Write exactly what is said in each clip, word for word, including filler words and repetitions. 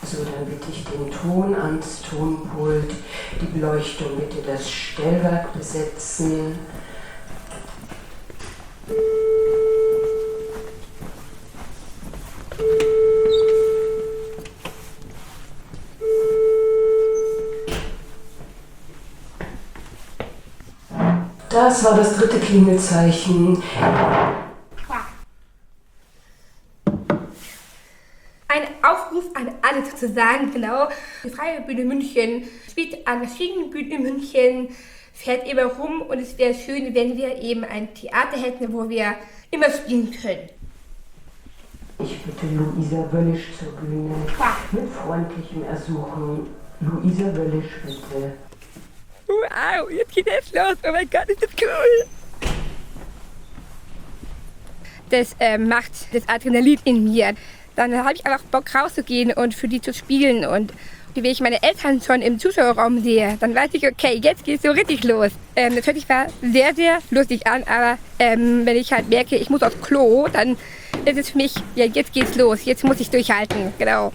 So, dann bitte ich den Ton ans Tonpult, die Beleuchtung bitte das Stellwerk besetzen. Das war das dritte Klingelzeichen. Ein Aufruf an alle sozusagen, genau. Die Freie Bühne München spielt an verschiedenen Bühnen in München, fährt immer rum und es wäre schön, wenn wir eben ein Theater hätten, wo wir immer spielen können. Ich bitte Luisa Wöllisch zur Bühne. Mit freundlichem Ersuchen. Luisa Wöllisch, bitte. Wow, jetzt geht es los. Oh mein Gott, ist das cool. Das äh, macht das Adrenalin in mir. Dann habe ich einfach Bock rauszugehen und für die zu spielen. Und wenn ich meine Eltern schon im Zuschauerraum sehe, dann weiß ich, okay, jetzt geht es so richtig los. Ähm, das hört sich zwar sehr, sehr lustig an, aber ähm, wenn ich halt merke, ich muss aufs Klo, dann ist es für mich, ja, jetzt geht's los, jetzt muss ich durchhalten, genau.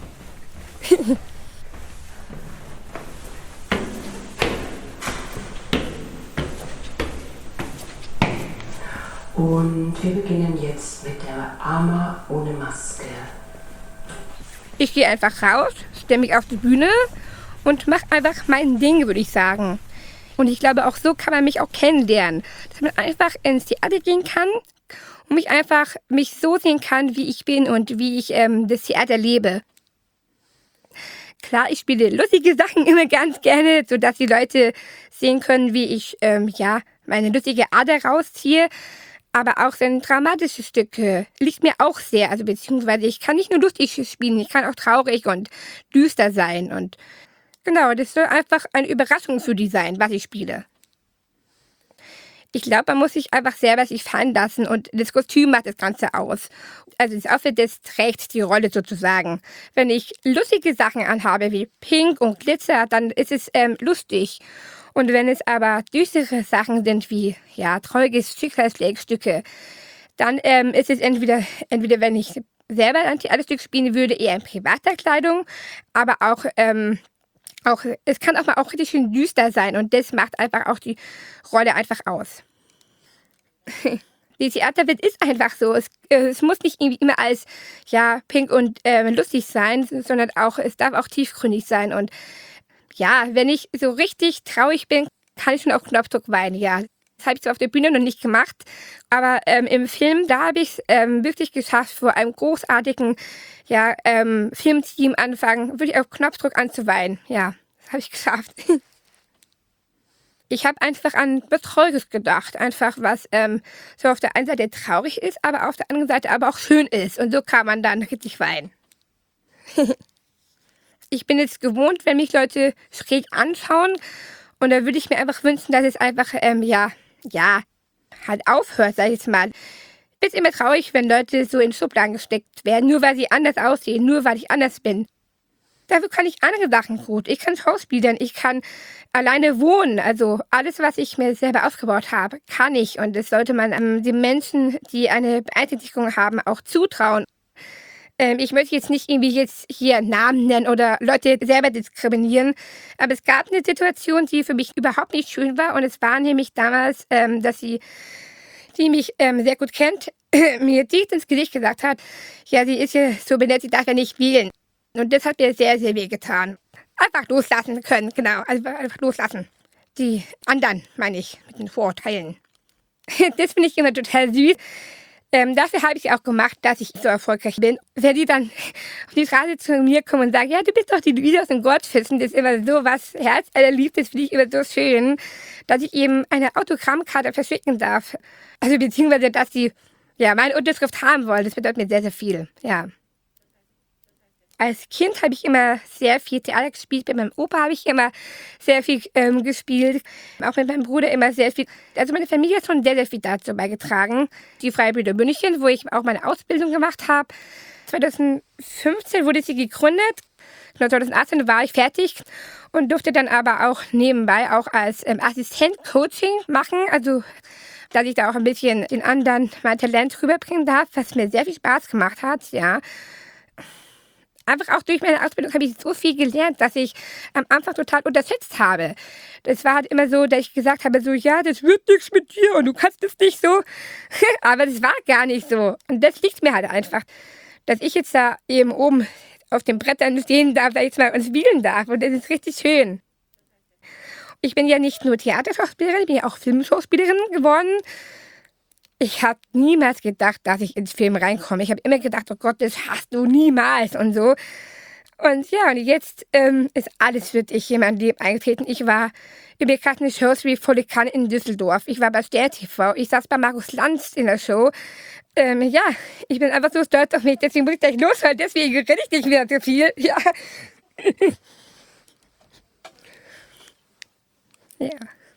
Und wir beginnen jetzt mit der Ama ohne Maske. Ich gehe einfach raus, stelle mich auf die Bühne und mache einfach mein Ding, würde ich sagen. Und ich glaube, auch so kann man mich auch kennenlernen. Dass man einfach ins Theater gehen kann und mich einfach mich so sehen kann, wie ich bin und wie ich ähm, das Theater lebe. Klar, ich spiele lustige Sachen immer ganz gerne, sodass die Leute sehen können, wie ich ähm, ja, meine lustige Ader rausziehe. Aber auch so dramatische Stücke liegt mir auch sehr. Also beziehungsweise ich kann nicht nur lustig spielen, ich kann auch traurig und düster sein. Und genau, das soll einfach eine Überraschung für die sein, was ich spiele. Ich glaube, man muss sich einfach selber sich fallen lassen und das Kostüm macht das Ganze aus. Also das Outfit, das trägt die Rolle sozusagen. Wenn ich lustige Sachen anhabe wie Pink und Glitzer, dann ist es ähm, lustig. Und wenn es aber düstere Sachen sind wie ja traurige Schicksalsschlägstücke, dann ähm, ist es entweder, entweder wenn ich selber ein Theaterstück spielen würde, eher in privater Kleidung, aber auch, ähm, auch es kann auch mal auch richtig schön düster sein und das macht einfach auch die Rolle einfach aus. Die Theaterwelt ist einfach so. Es, es muss nicht irgendwie immer als ja pink und äh, lustig sein, sondern auch es darf auch tiefgründig sein. Und ja, wenn ich so richtig traurig bin, kann ich schon auf Knopfdruck weinen. Ja, das habe ich zwar auf der Bühne noch nicht gemacht, aber ähm, im Film da habe ich es ähm, wirklich geschafft, vor einem großartigen ja ähm, Filmteam anfangen, wirklich auf Knopfdruck anzuweinen. Ja, das habe ich geschafft. Ich habe einfach an was Trauriges gedacht. Einfach was ähm, so auf der einen Seite traurig ist, aber auf der anderen Seite aber auch schön ist. Und so kann man dann richtig weinen. Ich bin jetzt gewohnt, wenn mich Leute schräg anschauen. Und da würde ich mir einfach wünschen, dass es einfach, ähm, ja, ja, halt aufhört, sag ich jetzt mal. Ich bin immer traurig, wenn Leute so in Schubladen gesteckt werden, nur weil sie anders aussehen, nur weil ich anders bin. Dafür kann ich andere Sachen gut. Ich kann schauspielern, ich kann alleine wohnen. Also alles, was ich mir selber aufgebaut habe, kann ich. Und das sollte man ähm, den Menschen, die eine Beeinträchtigung haben, auch zutrauen. Ähm, ich möchte jetzt nicht irgendwie jetzt hier Namen nennen oder Leute selber diskriminieren. Aber es gab eine Situation, die für mich überhaupt nicht schön war. Und es war nämlich damals, ähm, dass sie, die mich ähm, sehr gut kennt, mir dicht ins Gesicht gesagt hat, ja, sie ist ja so benannt, sie darf ja nicht wählen. Und das hat mir sehr, sehr weh getan. Einfach loslassen können, genau. Also einfach loslassen. Die anderen, meine ich, mit den Vorurteilen. Das finde ich immer total süß. Ähm, dafür habe ich es auch gemacht, dass ich so erfolgreich bin. Wenn die dann auf die Straße zu mir kommen und sagen, ja, du bist doch die Luisa aus den Goldfüßen, das ist immer so was Herzallerliebstes, finde ich immer so schön, dass ich eben eine Autogrammkarte verschicken darf. Also beziehungsweise, dass sie ja meine Unterschrift haben wollen. Das bedeutet mir sehr, sehr viel, ja. Als Kind habe ich immer sehr viel Theater gespielt. Bei meinem Opa habe ich immer sehr viel ähm, gespielt. Auch mit meinem Bruder immer sehr viel. Also meine Familie hat schon sehr, sehr viel dazu beigetragen. Die Freie Bühne München, wo ich auch meine Ausbildung gemacht habe. zweitausendfünfzehn wurde sie gegründet. zweitausendachtzehn war ich fertig und durfte dann aber auch nebenbei auch als ähm, Assistent Coaching machen. Also dass ich da auch ein bisschen den anderen mein Talent rüberbringen darf, was mir sehr viel Spaß gemacht hat, ja. Einfach auch durch meine Ausbildung habe ich so viel gelernt, dass ich am Anfang total unterschätzt habe. Das war halt immer so, dass ich gesagt habe, so, ja, das wird nichts mit dir und du kannst es nicht so. Aber das war gar nicht so. Und das liegt mir halt einfach, dass ich jetzt da eben oben auf den Brettern stehen darf, da jetzt mal und spielen darf. Und das ist richtig schön. Ich bin ja nicht nur Theaterschauspielerin, ich bin ja auch Filmschauspielerin geworden. Ich habe niemals gedacht, dass ich ins Film reinkomme. Ich habe immer gedacht, oh Gott, das hast du niemals und so. Und ja, und jetzt ähm, ist alles wirklich in mein Leben eingetreten. Ich war in bekannten Shows wie Volle Kanne in Düsseldorf. Ich war bei Stern T V. Ich saß bei Markus Lanz in der Show. Ähm, ja, ich bin einfach so stolz auf mich. Deswegen muss ich gleich los, weil deswegen rede ich nicht mehr so viel. Ja. Ja.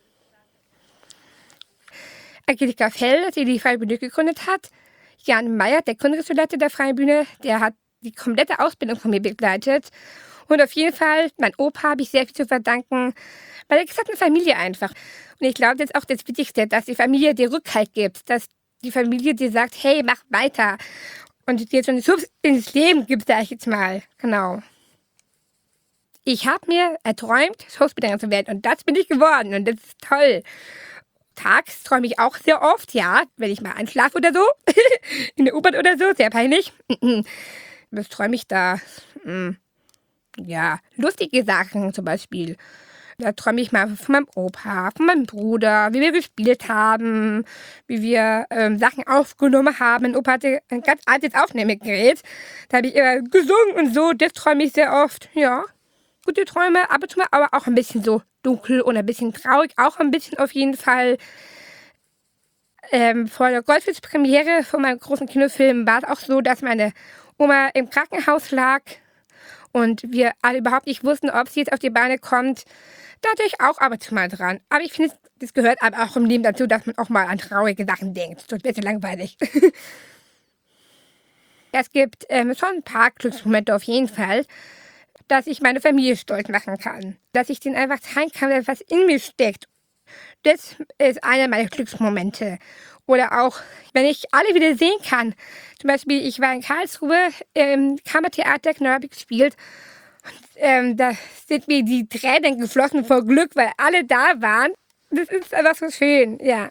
Angelika Fell, die die Freie Bühne gegründet hat. Jan Meyer, der Gründungsleiter der Freien Bühne, der hat die komplette Ausbildung von mir begleitet. Und auf jeden Fall, mein Opa habe ich sehr viel zu verdanken, bei der gesamten Familie einfach. Und ich glaube, das ist auch das Wichtigste, dass die Familie dir Rückhalt gibt, dass die Familie dir sagt, hey, mach weiter. Und dir so einen Schubs ins Leben gibt, sag ich jetzt mal. Genau. Ich habe mir erträumt, Schauspielerin zu werden und das bin ich geworden und das ist toll. Tags träume ich auch sehr oft, ja, wenn ich mal einschlafe oder so, in der U-Bahn oder so, sehr peinlich. Was träume ich da? Ja, lustige Sachen zum Beispiel. Da träume ich mal von meinem Opa, von meinem Bruder, wie wir gespielt haben, wie wir ähm, Sachen aufgenommen haben. Mein Opa hatte ein ganz altes Aufnahmegerät, da habe ich immer gesungen und so, das träume ich sehr oft, ja. Gute Träume, ab und zu mal, aber auch ein bisschen so dunkel und ein bisschen traurig, auch ein bisschen auf jeden Fall. Ähm, vor der Goldfisch-Premiere von meinem großen Kinofilm war es auch so, dass meine Oma im Krankenhaus lag und wir alle überhaupt nicht wussten, ob sie jetzt auf die Beine kommt. Da hatte ich auch ab und zu mal dran. Aber ich finde, das gehört aber auch im Leben dazu, dass man auch mal an traurige Sachen denkt. Das wird so langweilig. Es gibt ähm, schon ein paar Glücksmomente auf jeden Fall, dass ich meine Familie stolz machen kann. Dass ich denen einfach zeigen kann, dass was in mir steckt. Das ist einer meiner Glücksmomente. Oder auch, wenn ich alle wieder sehen kann. Zum Beispiel, ich war in Karlsruhe im Kammertheater, genau habe ich gespielt. Und ähm, da sind mir die Tränen geflossen vor Glück, weil alle da waren. Das ist einfach so schön, ja.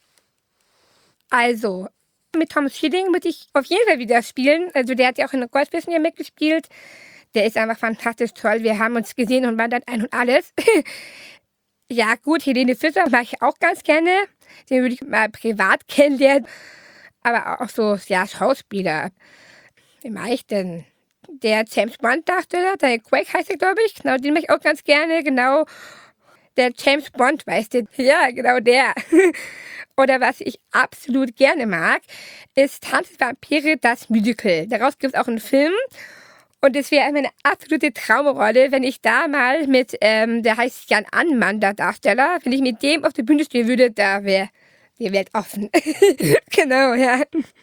Also, mit Thomas Schilling würde ich auf jeden Fall wieder spielen. Also der hat ja auch in der Goldfisch ja mitgespielt. Der ist einfach fantastisch toll. Wir haben uns gesehen und waren dann ein und alles. Ja gut, Helene Fischer mag ich auch ganz gerne. Den würde ich mal privat kennenlernen. Aber auch so, ja, Schauspieler. Wie mag ich denn? Der James Bond-Darsteller, der Craig heißt er, glaube ich. Genau, den mag ich auch ganz gerne. Genau, der James Bond, weißt du? Ja, genau der. Oder was ich absolut gerne mag, ist Tanz der Vampire, das Musical. Daraus gibt es auch einen Film. Und es wäre eine absolute Traumrolle, wenn ich da mal mit, ähm, der heißt Jan Annmann, der Darsteller, wenn ich mit dem auf der Bühne stehen würde, da wäre die Welt offen. Genau, ja.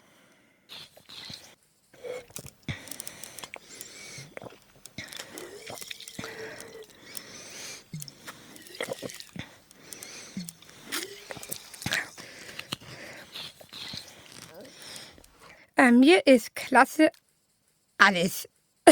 Bei mir ist klasse alles.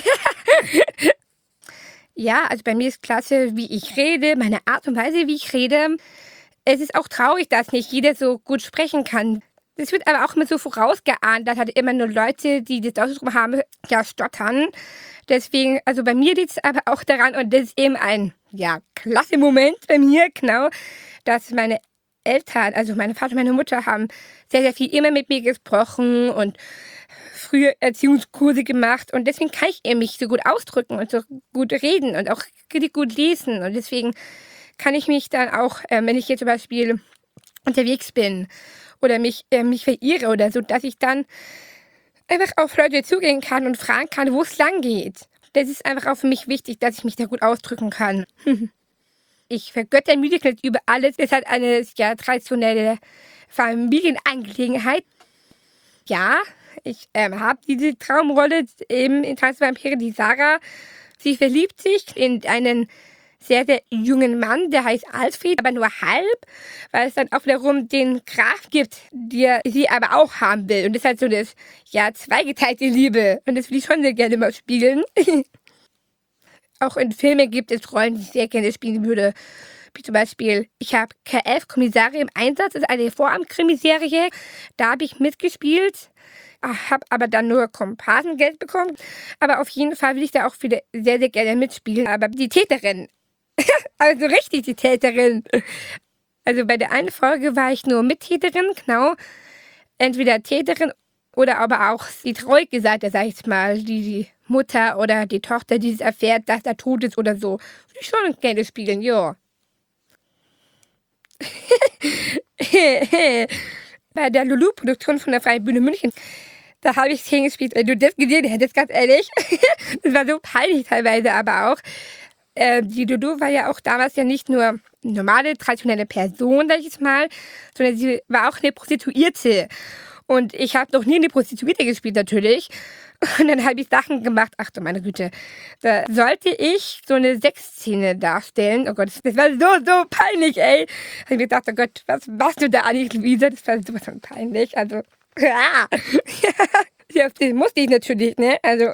Ja, also bei mir ist klasse, wie ich rede, meine Art und Weise, wie ich rede. Es ist auch traurig, dass nicht jeder so gut sprechen kann. Es wird aber auch immer so vorausgeahnt, dass halt immer nur Leute, die das Ausdruck haben, ja, stottern. Deswegen, also bei mir liegt es aber auch daran, und das ist eben ein, ja, klasse Moment bei mir, genau, dass meine Eltern, also meine Vater und meine Mutter, haben sehr, sehr viel immer mit mir gesprochen und früher Erziehungskurse gemacht und deswegen kann ich eben mich so gut ausdrücken und so gut reden und auch richtig gut lesen und deswegen kann ich mich dann auch, äh, wenn ich jetzt zum Beispiel unterwegs bin oder mich, äh, mich verirre oder so, dass ich dann einfach auf Leute zugehen kann und fragen kann, wo es lang geht. Das ist einfach auch für mich wichtig, dass ich mich da gut ausdrücken kann. Ich vergötter Musicals über alles. Es ist halt eine ja, traditionelle Familienangelegenheit. Ja, ich ähm, habe diese Traumrolle eben in Tanz der Vampire, die Sarah. Sie verliebt sich in einen sehr, sehr jungen Mann, der heißt Alfred, aber nur halb, weil es dann auch wiederum den Graf gibt, der sie aber auch haben will. Und das ist halt so eine, ja, zweigeteilte Liebe. Und das will ich schon sehr gerne mal spielen. Auch in Filmen gibt es Rollen, die ich sehr gerne spielen würde. Wie zum Beispiel, ich habe K elf Kommissare im Einsatz, das ist eine Vorabend-Krimiserie. Da habe ich mitgespielt, habe aber dann nur Komparsengeld bekommen. Aber auf jeden Fall will ich da auch wieder sehr, sehr gerne mitspielen. Aber die Täterin, also richtig die Täterin. Also bei der einen Folge war ich nur Mittäterin, genau. Entweder Täterin oder aber auch die traurige Seite, sag ich mal, die, die Mutter oder die Tochter, die es erfährt, dass er tot ist oder so. Will ich schon gerne spielen, ja. Bei der Lulu-Produktion von der Freien Bühne München, da habe ich Szenen gespielt, wenn du das gesehen hättest, ganz ehrlich. Das war so peinlich teilweise, aber auch. Äh, die Lulu war ja auch damals ja nicht nur eine normale, traditionelle Person, sag ich jetzt mal, sondern sie war auch eine Prostituierte. Und ich habe noch nie eine Prostituierte gespielt, natürlich. Und dann habe ich Sachen gemacht, ach du meine Güte, da sollte ich so eine Sexszene darstellen. Oh Gott, das war so, so peinlich, ey. Da habe ich mir gedacht, oh Gott, was machst du da eigentlich, Luisa? Das war sowas von peinlich, also, ja. Ja, das musste ich natürlich, ne, also.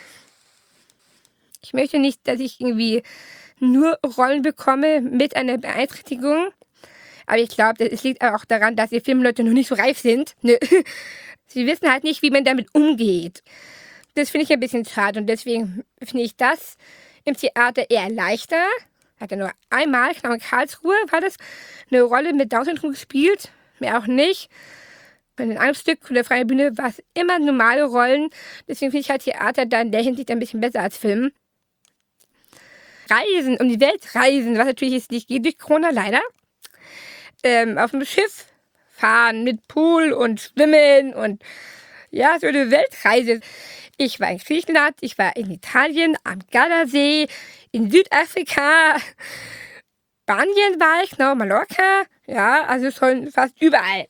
Ich möchte nicht, dass ich irgendwie nur Rollen bekomme mit einer Beeinträchtigung. Aber ich glaube, es liegt auch daran, dass die Filmleute noch nicht so reif sind. Ne? Sie wissen halt nicht, wie man damit umgeht. Das finde ich ein bisschen schade und deswegen finde ich das im Theater eher leichter. Ich hatte nur einmal, genau in Karlsruhe, war das eine Rolle mit Down-Syndrom gespielt. Mehr auch nicht. Bei den anderen Stück von der Freien Bühne war es immer normale Rollen. Deswegen finde ich halt Theater dann in der Hinsicht ein bisschen besser als Film. Reisen, um die Welt reisen, was natürlich jetzt nicht geht durch Corona, leider. Ähm, auf dem Schiff fahren mit Pool und Schwimmen und ja, so eine Weltreise. Ich war in Griechenland, ich war in Italien, am Gardasee, in Südafrika, Spanien war ich, genau, Mallorca, ja, also schon fast überall.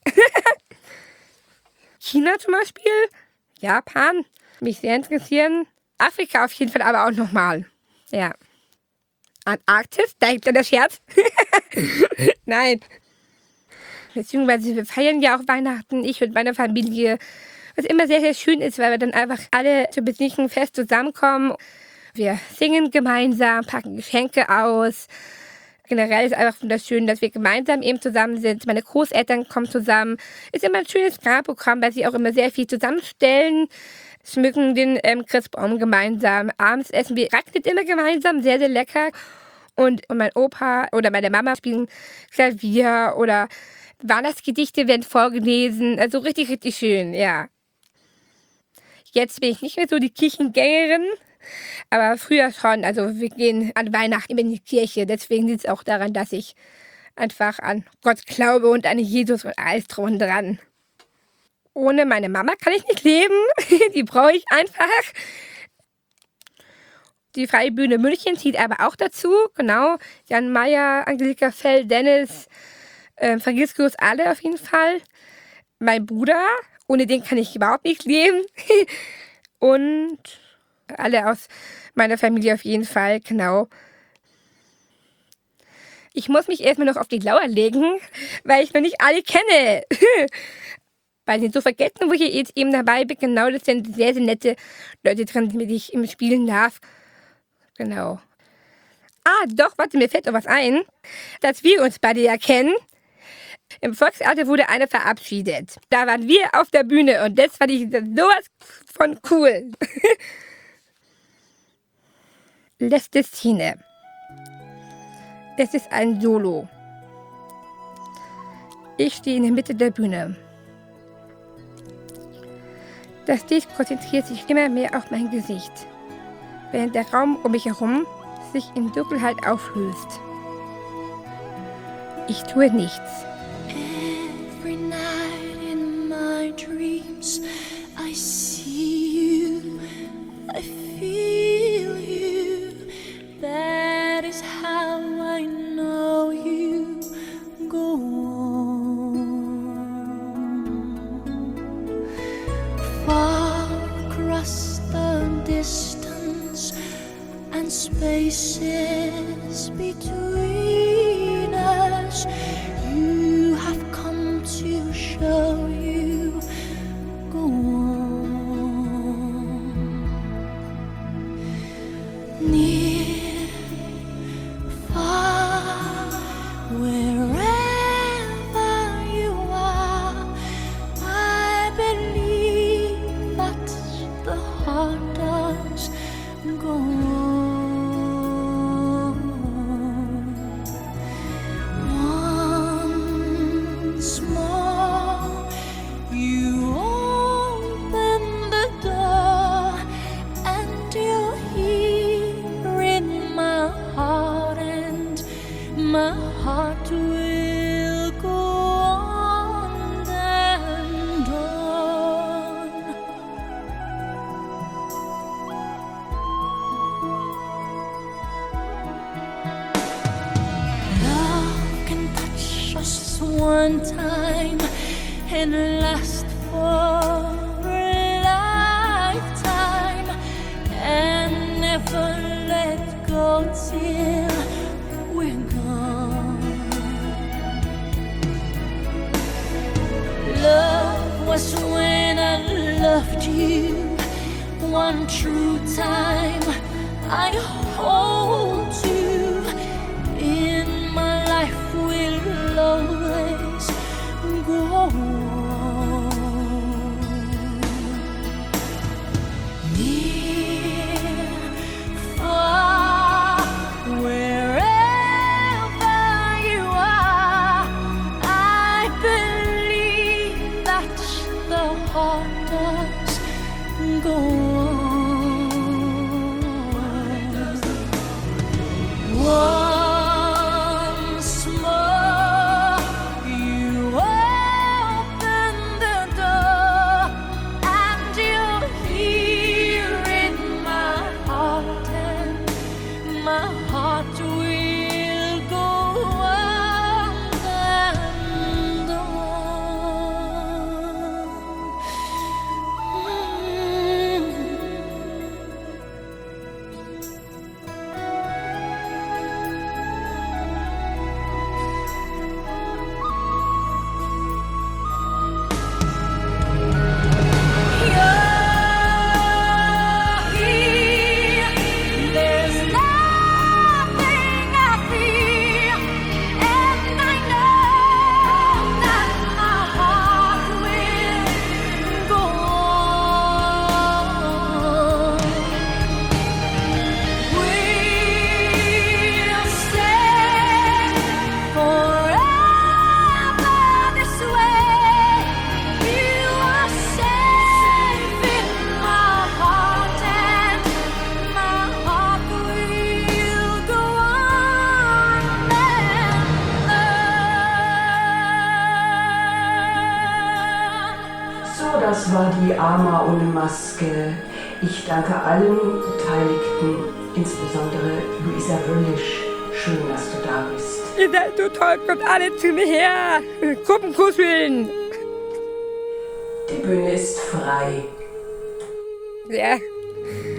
China zum Beispiel, Japan, mich sehr interessieren. Afrika auf jeden Fall aber auch nochmal, ja. Antarktis, da gibt es der Scherz. Nein. Beziehungsweise wir feiern ja auch Weihnachten, ich und meine Familie. Was immer sehr, sehr schön ist, weil wir dann einfach alle zu besinnlichen Fest zusammenkommen. Wir singen gemeinsam, packen Geschenke aus. Generell ist einfach wunderschön, dass wir gemeinsam eben zusammen sind. Meine Großeltern kommen zusammen. Ist immer ein schönes Programm, weil sie auch immer sehr viel zusammenstellen. Schmücken den ähm, Christbaum gemeinsam. Abends essen wir Raclette immer gemeinsam, sehr, sehr lecker. Und, und mein Opa oder meine Mama spielen Klavier oder Weihnachtsgedichte werden vorgelesen. Also richtig, richtig schön, ja. Jetzt bin ich nicht mehr so die Kirchengängerin, aber früher schon. Also wir gehen an Weihnachten in die Kirche. Deswegen liegt es auch daran, dass ich einfach an Gott glaube und an Jesus und alles drum und dran. Ohne meine Mama kann ich nicht leben. Die brauche ich einfach. Die Freie Bühne München zieht aber auch dazu. Genau. Jan Meyer, Angelika Fell, Dennis, äh, vergiss bloß alle auf jeden Fall. Mein Bruder, ohne den kann ich überhaupt nicht leben. Und alle aus meiner Familie auf jeden Fall, genau. Ich muss mich erstmal noch auf die Lauer legen, weil ich noch nicht alle kenne. Bei den so vergessen, wo ich jetzt eben dabei bin, genau, das sind sehr, sehr nette Leute drin, mit denen ich eben spielen darf. Genau. Ah, doch, warte, mir fällt noch was ein, dass wir uns beide ja kennen. Im Volkstheater wurde einer verabschiedet. Da waren wir auf der Bühne und das fand ich sowas von cool. Letzte Szene. Es ist ein Solo. Ich stehe in der Mitte der Bühne. Das Licht konzentriert sich immer mehr auf mein Gesicht, während der Raum um mich herum sich in Dunkelheit auflöst. Ich tue nichts. Every night in my dreams I see you, I feel you. That is how I know you go on. Far across the distance and spaces between us. You have come to show you. Go on. Near, far, wherever you are, I believe that the heart does go on. Once more, you open the door, and you're here in my heart, and my heart will go on and on. Love can touch us one time and last for a lifetime, and never let go till we're gone. Love was when I loved you one true time. I hold you in my life, will always go on. Near, far, wherever you are, I believe that the heart does go on. Once more, you open the door, and you're here in my heart, and my heart will go on and on. There's nothing I fear, and I know that my heart will go on. We'll stay forever this way. You are safe in my heart, and my heart will go on and on. So, das war die Ama ohne Maske. Ich danke allen Beteiligten, insbesondere Luisa Wöllisch. Schön, dass du da bist. Ihr seid so toll, kommt alle zu mir her. Gruppenkuscheln. Die Bühne ist frei. Ja.